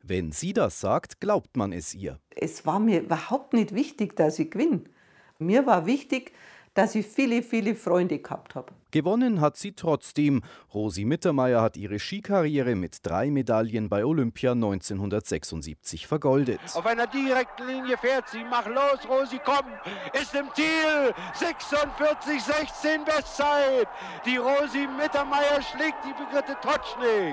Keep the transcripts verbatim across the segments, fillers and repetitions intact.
Wenn sie das sagt, glaubt man es ihr. Es war mir überhaupt nicht wichtig, dass ich gewinne. Mir war wichtig, dass ich viele, viele Freunde gehabt habe. Gewonnen hat sie trotzdem. Rosi Mittermeier hat ihre Skikarriere mit drei Medaillen bei Olympia neunzehnhundertsechsundsiebzig vergoldet. Auf einer direkten Linie fährt sie. Mach los, Rosi, komm! Ist im Ziel! sechsundvierzig sechzehn Bestzeit! Die Rosi Mittermeier schlägt die Brigitte Totschnig.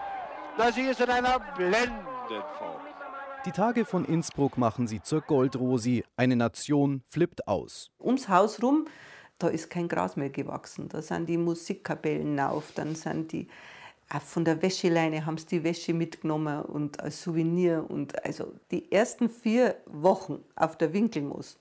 Na, sie ist in einer blendenden Form. Die Tage von Innsbruck machen sie zur Goldrosi. Eine Nation flippt aus. Ums Haus rum, da ist kein Gras mehr gewachsen. Da sind die Musikkapellen auf, dann sind die, auch von der Wäscheleine haben sie die Wäsche mitgenommen und als Souvenir. Und also die ersten vier Wochen auf der Winkelmoos,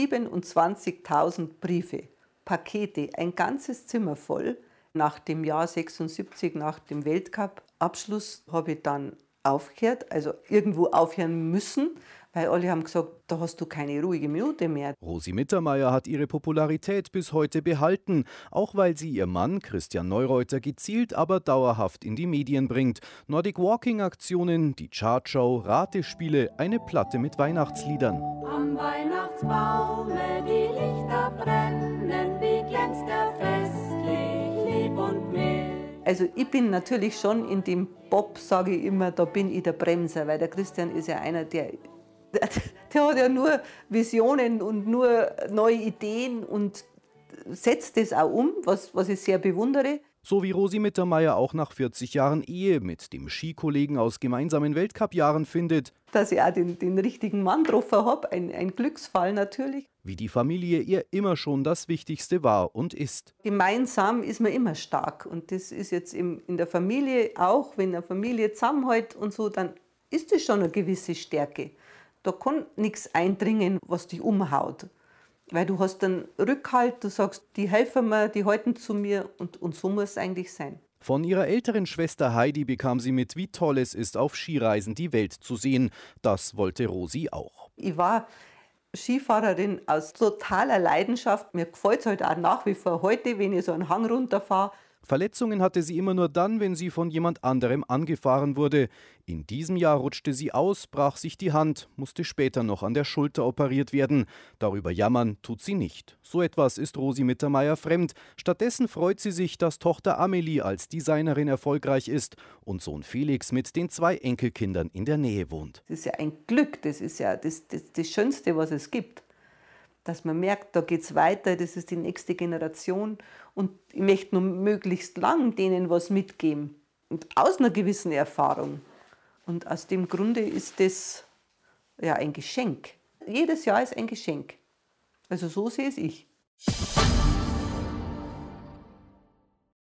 siebenundzwanzigtausend Briefe, Pakete, ein ganzes Zimmer voll. Nach dem Jahr sechsundsiebzig, nach dem Weltcup-Abschluss, habe ich dann aufgehört, also irgendwo aufhören müssen, weil alle haben gesagt, da hast du keine ruhige Minute mehr. Rosi Mittermeier hat ihre Popularität bis heute behalten, auch weil sie ihr Mann Christian Neureuter gezielt, aber dauerhaft in die Medien bringt. Nordic Walking Aktionen, die Chartshow, Ratespiele, eine Platte mit Weihnachtsliedern. Am Weihnachtsbaume die Lichter brennen, wie glänzt er festlich, lieb und mild. Also ich bin natürlich schon in dem Bob, sage ich immer, da bin ich der Bremser, weil der Christian ist ja einer, der, der, der hat ja nur Visionen und nur neue Ideen und setzt das auch um, was, was ich sehr bewundere. So wie Rosi Mittermeier auch nach vierzig Jahren Ehe mit dem Skikollegen aus gemeinsamen Weltcup-Jahren findet. Dass ich auch den, den richtigen Mann getroffen habe, ein, ein Glücksfall natürlich. Wie die Familie ihr immer schon das Wichtigste war und ist. Gemeinsam ist man immer stark und das ist jetzt im, in der Familie auch, wenn eine Familie zusammenhält und so, dann ist das schon eine gewisse Stärke. Da kann nichts eindringen, was dich umhaut. Weil du hast dann Rückhalt, du sagst, die helfen mir, die halten zu mir und, und so muss es eigentlich sein. Von ihrer älteren Schwester Heidi bekam sie mit, wie toll es ist, auf Skireisen die Welt zu sehen. Das wollte Rosi auch. Ich war Skifahrerin aus totaler Leidenschaft. Mir gefällt es halt auch nach wie vor heute, wenn ich so einen Hang runterfahre. Verletzungen hatte sie immer nur dann, wenn sie von jemand anderem angefahren wurde. In diesem Jahr rutschte sie aus, brach sich die Hand, musste später noch an der Schulter operiert werden. Darüber jammern tut sie nicht. So etwas ist Rosi Mittermeier fremd. Stattdessen freut sie sich, dass Tochter Amelie als Designerin erfolgreich ist und Sohn Felix mit den zwei Enkelkindern in der Nähe wohnt. Das ist ja ein Glück, das ist ja das, das, das Schönste, was es gibt. Dass man merkt, da geht es weiter, das ist die nächste Generation und ich möchte nur möglichst lang denen was mitgeben und aus einer gewissen Erfahrung. Und aus dem Grunde ist das ja ein Geschenk. Jedes Jahr ist ein Geschenk. Also so sehe es ich.